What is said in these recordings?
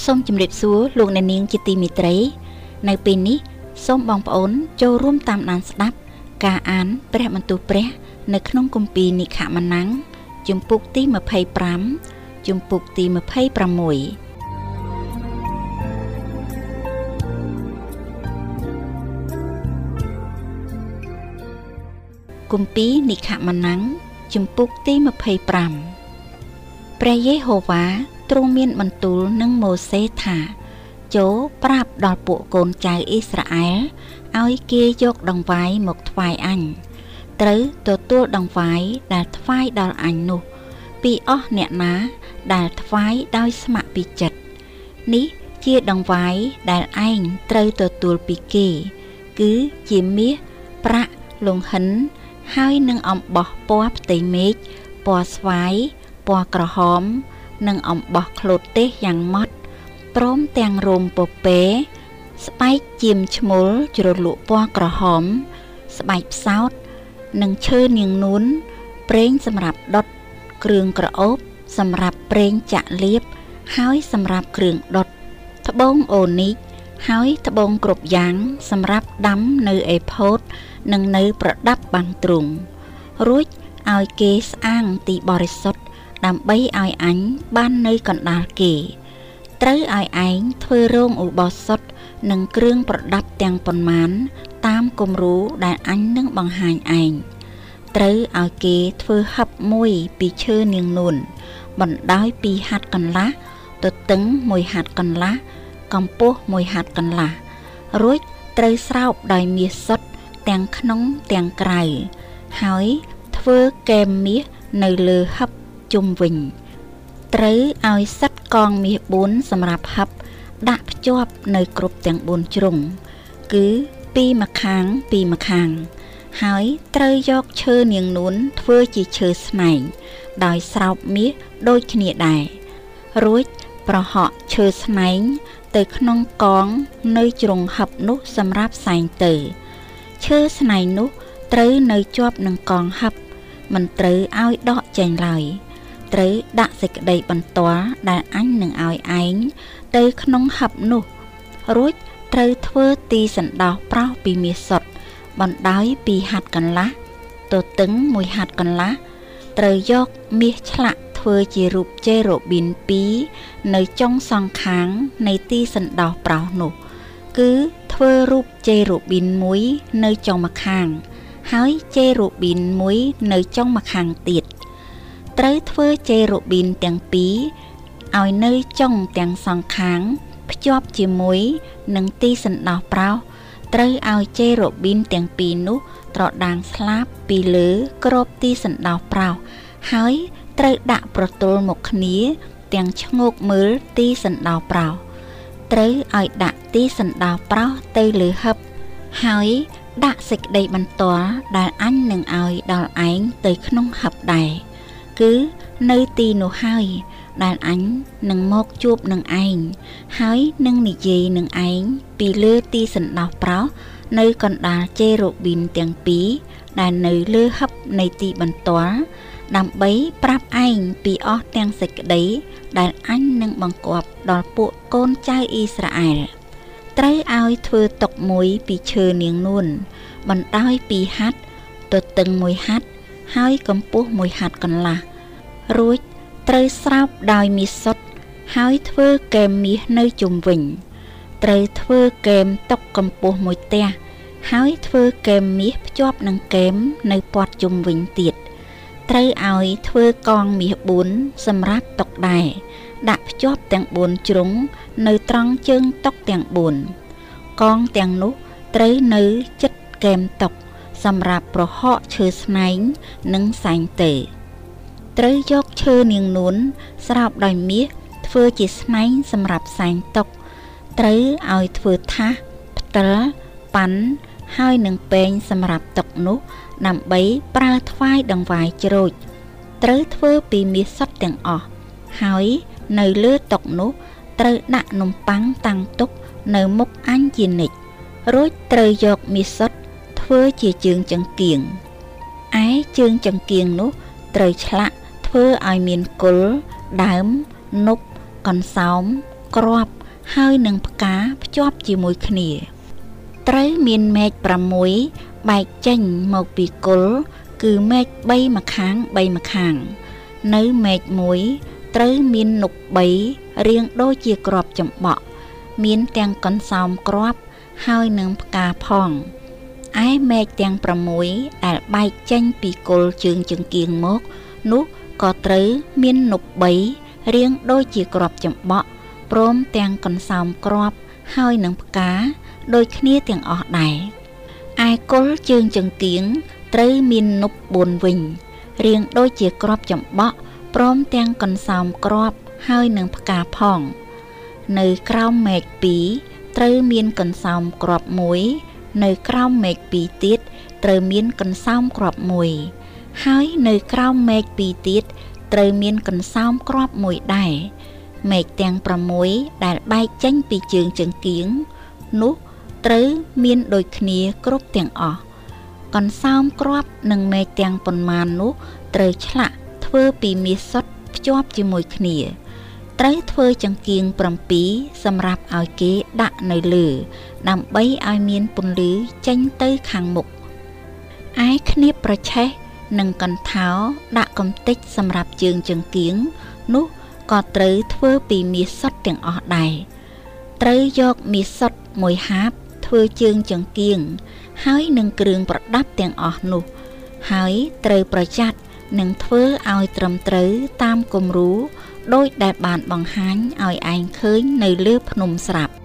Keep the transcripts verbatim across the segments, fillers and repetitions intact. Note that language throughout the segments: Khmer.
សូមជម្រាបសួរលោកអ្នកនាងជាទីមេត្រីនៅពេលនេះសូមបងប្អូនចូលរួមតាមដានស្ដាប់ការអានព្រះបន្ទូលព្រះនៅក្នុងគម្ពីរនិខម៉ានាំងជំពូកទីยี่สิบห้าជំពូកទីยี่สิบหกគម្ពីរនិខម៉ានាំងជំពូកទីยี่สิบห้าព្រះយេហូវ៉ាទ្រង់មានបន្ទូលនឹងម៉ូសេថាចូលប្រាប់ដល់ពួកកូនចៅអ៊ីស្រាអែលឲ្យគេយកដង្វាយមកថ្វាយអញត្រូវទទួលដង្វាយដែលថ្វាយដល់អញនោះពីអស់អ្នកណាដែលថ្វាយដោយស្ម័គ្រពីចិត្តនេះជាដង្វាយដែលឯងត្រូវទទួលពីគេគឺជាមាសប្រាក់លង្ហិនហើយនឹងអំបោះពណ៌ផ្ទៃមេឃពណ៌ស្វាយពណ៌ក្រហមនិងអំបោះឃ្លោតទេសយ៉ាងម៉ត់ព្រមទាំងរោមពពែស្បែកជាមឈ្មោលជ្រលក់ពណ៌ក្រហមស្បែកផ្សោតនិងឈើនាងនួនប្រេងសម្រាប់ដុតគ្រឿងក្រអូបសម្រាប់ប្រេងចាក់លាបហើយសម្រាប់គ្រឿងដុតត្បូងអូនីកហើយត្បូងគ្រប់យ៉ាងសម្រាប់ដាំនៅអេផូតនិងនៅប្រដាប់បាំងទ្រូងរួចឲ្យគេស្អាងទីបរិសុទ្ធដើម្បីឲ្យអញបាននៅកណ្ដាលគេត្រូវឲ្យឯងធ្វើរោងឧបោសថនិងគ្រឿងប្រដាប់ទាំងប៉ុន្មានតាមគំរូដែលអញនឹងបង្ហាញឯងត្រូវឲ្យគេធ្វើហឹបមួយពីឈើនាងនួនបណ្ដោយពីហត្ថកន្លះទទឹងមួយហត្ថកន្លះកម្ពស់មួយហត្ថកន្លះរួចត្រូវស្រោបដោយមាសសុទ្ធទាំងក្នុងទាំងក្រៅហើយធ្វើកែមមាសនៅលើហឹបជុំវិញត្រូវឲ្យសិតកងមាសបួនសម្រាប់ហឹបដាក់ភ្ជាប់នៅគ្រប់ទាំងបួនជ្រុងគឺពីម្ខាងពីម្ខាងហើយត្រូវយកឈើនាងនួនធ្វើជាឈើស្នែងដោយស្រោបមាសដូចគ្នាដែររួចប្រហក់ឈើស្នែងទៅក្នុងកងនៅជ្រុងហឹបនោះសម្រាប់សែងទៅឈើស្នែងនោះត្រូវនៅជាប់នឹងកងហឹបមិនត្រូវឲ្យដកចេញឡើយត្រូវដាក់សេចក្តីបន្ទាល់ដែលអញនឹងឲ្យឯងទៅក្នុងហឹបនោះរួចត្រូវធ្វើទីសណ្ដោះប្រោសពីមាសសុទ្ធបណ្ដោយពីហត្ថកន្លះទទឹងមួយហត្ថកន្លះត្រូវយកមាសឆ្លាក់ធ្វើជារូបជេរូប៊ីនពីរនៅចុងសងខាងនៃទីសណ្ដោះប្រោសនោះគឺធ្វើរូបជេរូប៊ីនមួយនៅចុងម្ខាងហើយជេរូប៊ីនមួយនៅចុងម្ខាងទៀតត្រូវធ្វើជេរូប៊ីនទាំងពីរឲ្យនៅចុងទាំងសងខាងភ្ជាប់ជាមួយនឹងទីសណ្ដោះប្រោសត្រូវឲ្យជេរូប៊ីនទាំងពីរនោះត្រដាងស្លាបពីលើក្របទីសណ្ដោះប្រោសហើយត្រូវដាក់ប្រទល់មកគ្នាទាំងឈ្ងោកមើលទីសណ្ដោះប្រោសត្រូវឲ្យដាក់ទីសណ្ដោះប្រោសទៅលើហឹបហើយដាក់សេចក្តីបន្ទាល់ដែលអញនឹងឲ្យដល់ឯងទៅក្នុងហឹបដែរគឺនៅទីនោះហើយដែលអញនឹងមកជួបនឹងឯងហើយនឹងនិយាយនឹងឯងពីលើទីសណ្ដោះប្រោសនៅកណ្ដាលជេរូប៊ីនទាំងពីរដែលនៅលើហឹបនៃទីបន្ទាល់ដើម្បីប្រាប់ឯងពីអស់ទាំងសេចក្តីដែលអញនឹងបង្គាប់ដល់ពួកកូនចៅអ៊ីស្រាអែលត្រូវឲ្យធ្វើតុមួយពីឈើនាងនួនបណ្ដោយពីហត្ថទទឹងមួយហត្ថហើយកម្ពស់មួយហត្ថកន្លះរួចត្រូវស្រោបដោយមាសសុទ្ធហើយធ្វើកែមមាសនៅជុំវិញត្រូវធ្វើកែមតុកម្ពស់មួយទះហើយធ្វើកែមមាសភ្ជាប់នឹងកែមនៅព័ទ្ធជុំវិញទៀតត្រូវឲ្យធ្វើកងមាសបួនសម្រាប់តុដែរដាក់ភ្ជាប់ទាំងបួនជ្រុងនៅត្រង់ជើងតុទាំងបួនកងទាំងនោះត្រូវនៅជិតកែមតុសម្រាប់ប្រហកឈើស្នែងនិងសែងទៅត្រូវយកឈើនាងនួនស្រោបដោយមាសធ្វើជាស្នែងសម្រាប់សែងតុត្រូវឲ្យធ្វើថាសផ្តិលប៉ាន់ហើយនឹងពែងសម្រាប់តុនោះដើម្បីប្រើថ្វាយដង្វាយច្រូចត្រូវធ្វើពីមាសសុទ្ធទាំងអស់ហើយនៅលើតុនោះត្រូវដាក់នំប៉័ងតាំងទុកនៅមុខអញជានិច្ចរួចត្រូវយកមាសសុទ្ធធ្វើជាជើងចង្គៀងឯជើងចង្គៀងនោះត្រូវឆ្លាក់ធ្វើឲ្យមានគល់ដើមនប់កន្សោមគ្រាប់ហើយនឹងផ្កាភ្ជាប់ជាមួយគ្នាត្រូវមានមែកប្រាំមួយ បែកចេញមកពីគល់គឺមែកបីម្ខាងបីម្ខាងនៅមែកមួយត្រូវមាននុកបីរាងដូចជាក្របចំបក់មានទាំងកន្សោមក្របហើយនឹងផ្កាផងឯមែកទាំងប្រាំមួយដែលបែកចេញពីគល់ជើងចង្គៀងមកនោះក៏ត្រូវមាននុកបីរាងដូចជាក្របចំបក់ព្រមទាំងកន្សោមក្របហើយនឹងផ្កាដូចគ្នាទាំងអស់ដែរឯគល់ជើងចង្គៀងត្រូវមាននុបបួនវិញរាងដូចជាក្របចំបក់ព្រមទាំងកន្សោមក្របហើយនឹងផ្កាផងនៅក្រោមមែកពីរត្រូវមានកន្សោមក្របមួយនៅក្រោមមែកពីរទៀតត្រូវមានកន្សោមក្របមួយហើយនៅក្រោមមែកពីរទៀតត្រូវមានកន្សោមក្របមួយដែរមែកទាំងប្រាំមួយដែលបែកចេញពីជើងចង្គៀងនោះត្រូវមានដូចគ្នាគ្រប់ទាំងអស់កន្សោមក្របនិងមែកទាំងប៉ុន្មាននោះត្រូវឆ្លាក់ធ្វើពីមាសសុទ្ធភ្ជាប់ជាមួយគ្នាត្រូវធ្វើចង្គៀងប្រាំពីរសម្រាប់ឲ្យគេដាក់នៅលើដើម្បីឲ្យមានពន្លឺចេញទៅខាងមុខឯគ្នៀបប្រឆេះនិងកន្ធោដាក់កំទេចសម្រាប់ជើងចង្គៀងនោះក៏ត្រូវធ្វើពីមាសសុទ្ធទាំងអស់ដែរត្រូវយកមាសសុទ្ធមួយហាបធ្វើជើងចង្គៀងហើយនឹងគ្រឿងប្រដាប់ទាំងអស់នោះហើយត្រូវប្រយ័ត្ននឹងធ្វើឲ្យត្រឹមត្រូវតាមគំរូដោយដែលបានបង្ហាញឲ្យឯងឃើញនៅលើភ្នំស្រាប់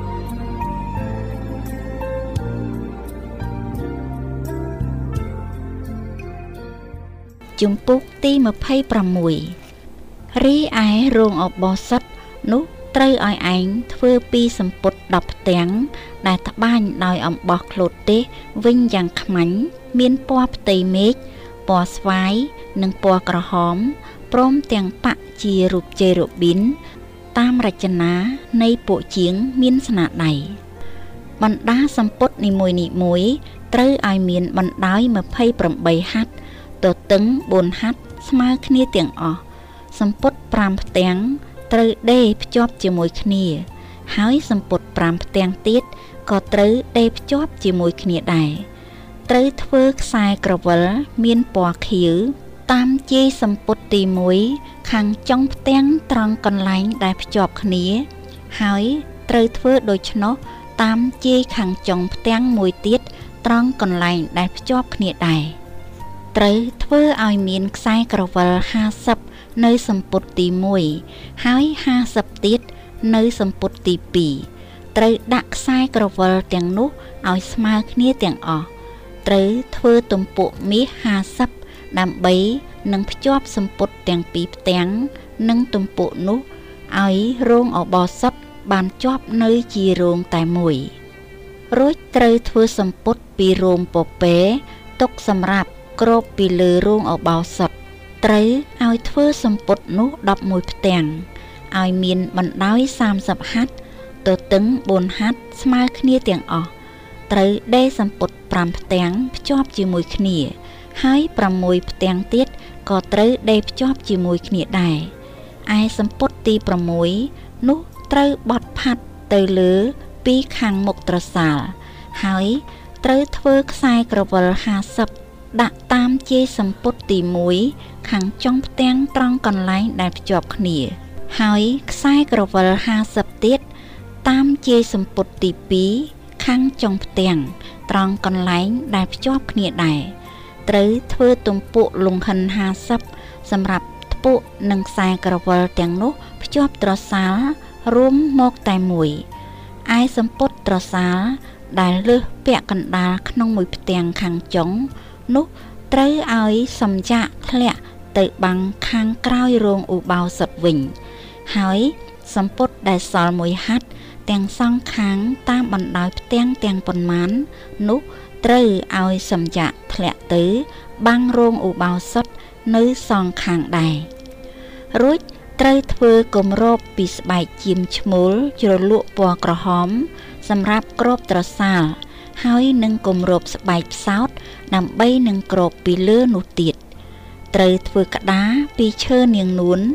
ជំពូកទីម្ភៃប្រាំមួយរីឯរោងអបោសិតនោះត្រូវឲ្យឯងធ្វើពីសម្ពុតដប់ផ្ទាំងដែលត្បាញដោយអំបោះក្លូតទេសវិញយ៉ាងខ្មាញ់មានពណ៌ផ្ទៃមេឃពណ៌ស្វាយនិងពណ៌ក្រហមព្រមទាំងប៉ាក់ជារូបជេរូប៊ីនតាមរចនានៃពួកជាងមានស្នាដៃបណ្ដាសម្ពុតនីមួយៗត្រូវឲ្យមានបណ្ដោយម្ភៃប្រាំបីហត្ថទទឹងបួនហត្ថស្មើគ្នាទាំងអស់សម្ពុតប្រាំផ្ទាំងត្រូវដេរភ្ជាប់ជាមួយគ្នាហើយសម្ពុតប្រាំផ្ទាំងទៀតក៏ត្រូវដេរភ្ជាប់ជាមួយគ្នាដែរត្រូវធ្វើខ្សែក្រវិលមានពណ៌ខៀវតាមជាយសម្ពុតទីមួយខាងចុងផ្ទាំងត្រង់កន្លែងដែលភ្ជាប់គ្នាហើយត្រូវធ្វើដូច្នោះតាមជាយខាងចុងផ្ទាំងមួយទៀតត្រង់កន្លែងដែលភ្ជាប់គ្នាដែរត្រូវធ្វើឲ្យមានខ្សែក្រវិលហាសិបនៅសម្ពុតទីមួយហើយហាសិបទៀតនៅសម្ពុតទីពីរត្រូវដាក់ខ្សែក្រវិលទាំងនោះឲ្យស្មើគ្នាទាំងអស់ត្រូវធ្វើទំពក់មាសហាសិបដើម្បីនឹងភ្ជាប់សម្ពុតទាំងពីរផ្ទាំងនិងទំពក់នោះឲ្យរោងអបោសិតបានជាប់នៅជារោងតែមួយរួចត្រូវធ្វើសម្ពុតពីរោមពពែទុកសម្រាប់គ្របពីលើរោងអបោសិតត្រូវឲ្យធ្វើសម្ពុតនោះដប់មួយផ្ទាំងឲ្យមានបណ្ដោយសាមសិបហត្ថទទឹងបួនហត្ថស្មើគ្នាទាំងអស់ត្រូវដេរសម្ពុតប្រាំផ្ទាំងភ្ជាប់ជាមួយគ្នាហើយប្រាំមួយផ្ទាំងទៀតក៏ត្រូវដេរភ្ជាប់ជាមួយគ្នាដែរឯសម្ពុតទីប្រាំមួយនោះត្រូវបត់ផាត់ទៅលើពីខាងមុខត្រសាល់ហើយត្រូវធ្វើខ្សែក្រវិលហាសិបដាក់តាមជាយសម្ពុតទីមួយខាងចុងផ្ទាំងត្រង់កន្លែងដែលភ្ជាប់គ្នាហើយខ្សែក្រវិលហាសិបទៀតតាមជាយសម្ពុតទីពីរខាងចុងផ្ទាំងត្រង់កន្លែងដែលភ្ជាប់គ្នាដែរត្រូវធ្វើទំពក់លង្ហិនហាសិបសម្រាប់ថ្ពក់និងខ្សែក្រវិលទាំងនោះភ្ជាប់ត្រសាល់រួមមកតែមួយឯសម្ពុតត្រសាល់ដែលលើសពាក់កណ្ដាលក្នុងមួយផ្ទាំងខាងចុងនោះត្រូវឲ្យសំចាក់ធ្លាក់ទៅបាំងខាងក្រោយរោងឧបោសថវិញហើយសម្ពុតដែលសល់មួយហត្ថទាំងសងខាងតាមបណ្ដោយផ្ទាំងទាំងប៉ុន្មាននោះត្រូវឲ្យសំចាក់ធ្លាក់ទៅបាំងរោងឧបោសថនៅសងខាងដែររួចត្រូវធ្វើគម្របពីស្បែកជាមឈ្មោលជ្រលក់ពណ៌ក្រហមសម្រាប់គ្របត្រសាល់ហើយនឹងគម្របស្បែកផ្សោតដើម្បីនឹងគ្របពីលើនោះទៀតត្រូវធ្វើក្តារពីឈើនាងនួន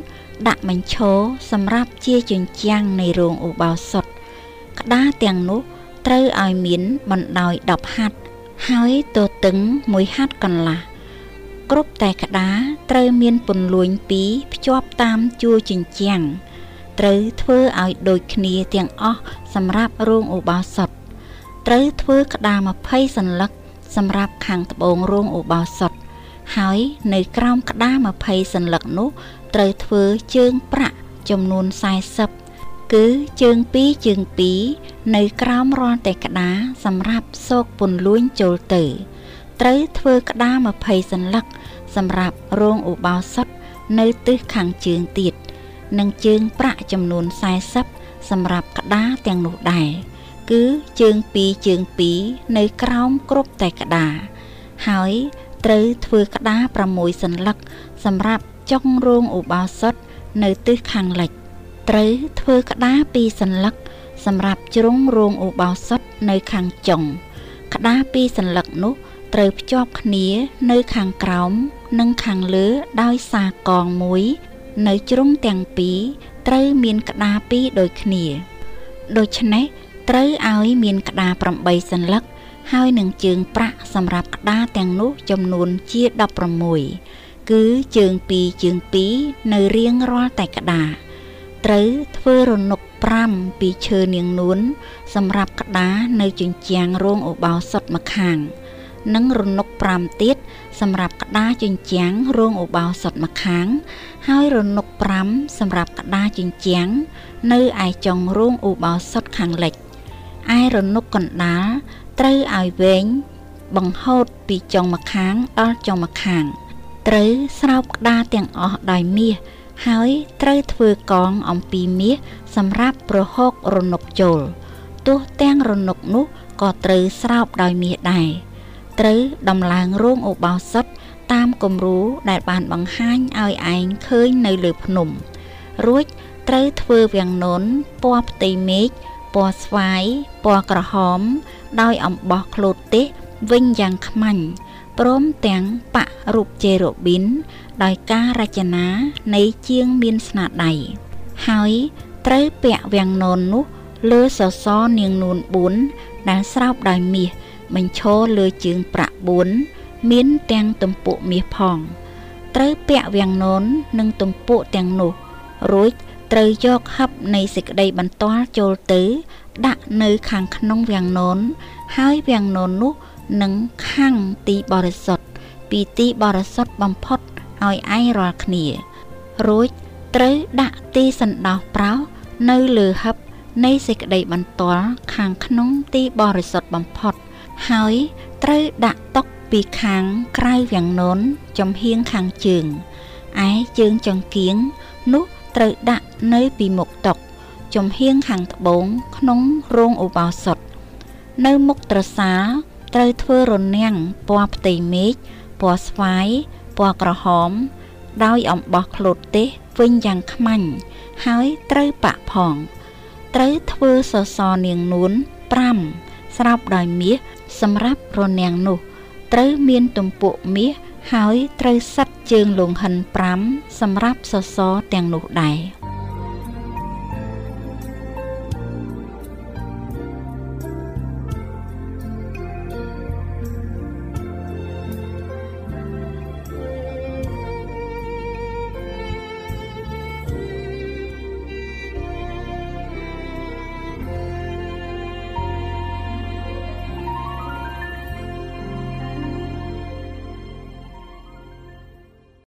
ដាក់បញ្ឈរសម្រាប់ជាជញ្ជាំងនៃរោងឧបោសថក្តារទាំងនោះត្រូវឲ្យមានបណ្ដោយដប់ហាត់ហើយទទឹងមួយហាត់កន្លះគ្រប់តែក្តារត្រូវមានពន្លួញពីរភ្ជាប់តាមជួរជញ្ជាំងត្រូវធ្វើឲ្យដូចគ្នាទាំងអស់សម្រាប់រោងឧបោសថត្រូវធ្វើក្តារម្ភៃសន្លឹកសម្រាប់ខាងត្បូងរោងឧបោសថហើយនៅក្រោមក្តារម្ភៃសន្លឹកនោះត្រូវធ្វើជើងប្រាក់ចំនួនសែសិបគឺជើងពីរជើងពីរនៅក្រោមរាល់តែក្តារសម្រាប់សោកពន្លួញចូលទៅត្រូវធ្វើក្តារម្ភៃសន្លឹកសម្រាប់រោងឧបោសថនៅទិសខាងជើងទៀតនិងជើងប្រាក់ចំនួនសែសិបសម្រាប់ក្តារទាំងនោះដែរគឺជើងពីរជើងពីរនៅក្រោមគ្រប់តែក្តារហើយត្រូវធ្វើក្តារប្រាំមួយសន្លឹកសម្រាប់ចុងរោងឧបោសថនៅទិសខាងលិចត្រូវធ្វើក្តារពីរសន្លឹកសម្រាប់ជ្រុងរោងឧបោសថនៅខាងចុងក្តារពីរសន្លឹកនោះត្រូវភ្ជាប់គ្នានៅខាងក្រោមនិងខាងលើដោយសារកងមួយនៅជ្រុងទាំងពីរត្រូវមានក្តារពីរដូចគ្នាដូច្នេះត្រូវឲ្យមានក្តារប្រាំបីសន្លឹកហើយនឹងជើងប្រាក់សម្រាប់ក្តារទាំងនោះចំនួនជាដប់ប្រាំមួយគឺជើងពីរជើងពីរនៅរៀងរាល់តែក្តារត្រូវធ្វើរនុកប្រាំពីឈើនាងនួនសម្រាប់ក្តារនៅជញ្ជាំងរោងឧបោសថម្ខាងនិងរនុកប្រាំទៀតសម្រាប់ក្តារជញ្ជាំងរោងឧបោសថម្ខាងហើយរនុកប្រាំសម្រាប់ក្តារជញ្ជាំងនៅឯចុងរោងឧបោសថខាងលិចឯរនុកកណ្ដាលត្រូវឲ្យវែងបង្ហូតពីចុងម្ខាងដល់ចុងម្ខាងត្រូវស្រោបក្តារទាំងអស់ដោយមាសហើយត្រូវធ្វើកងអំពីមាសសម្រាប់ប្រហុករនុកចូលទោះទាំងរនុកនោះក៏ត្រូវស្រោបដោយមាសដែរត្រូវដំឡើងរោងឧបោសថតាមគំរូដែលបានបង្ហាញឲ្យឯងឃើញនៅលើភ្នំរួចត្រូវធ្វើវាំងននពណ៌ផ្ទៃមេឃពណ៌ស្វាយពណ៌ក្រហមដោយអំបោះឃ្លោតទេសវិញយ៉ាងខ្មាញ់ព្រមទាំងប៉ាក់រូបជេរូប៊ីនដោយការរចនានៃជាងមានស្នាដៃហើយត្រូវពាក់វាំងនននោះលើសសរនាងនួនបួនដែលស្រោបដោយមាសបញ្ឈរលើជើងប្រាក់បួនមានទាំងទំពក់មាសផងត្រូវពាក់វាំងនននិងទំពក់ទាំងនោះរួចត្រូវយកហឹបនៃសេចក្តីបន្ទាល់ចូលទៅដាក់នៅខាងក្នុងវាំងននហើយវាំងនននោះនឹងខាំងទីបរិសុទ្ធពីទីបរិសុទ្ធបំផុតឲ្យឯងរាល់គ្នារួចត្រូវដាក់ទីសណ្ដោះប្រោសនៅលើហឹបនៃសេចក្តីបន្ទាល់ខាងក្នុងទីបរិសុទ្ធបំផុតហើយត្រូវដាក់តុពីខាងក្រៅវាំងននចំហៀងខាងជើងឯជើងចង្គៀងនោះត្រូវដាក់នៅពីមុខតុចំហៀងខាងត្បូងក្នុងរោងឧបោសថនៅមុខត្រសាលត្រូវធ្វើរនាំងពណ៌ផ្ទៃមេឃពណ៌ស្វាយពណ៌ក្រហមដោយអំបោះឃ្លោតទេសវិញយ៉ាងខ្មាញ់ហើយត្រូវប៉ាក់ផងត្រូវធ្វើសសរនាងនួនប្រាំស្រោបដោយមាសសម្រាប់រនាំងនោះត្រូវមានទំពក់មាសហើយត្រូវសិតជើងលង្ហិនប្រាំសម្រាប់សសរទាំងនោះដែរ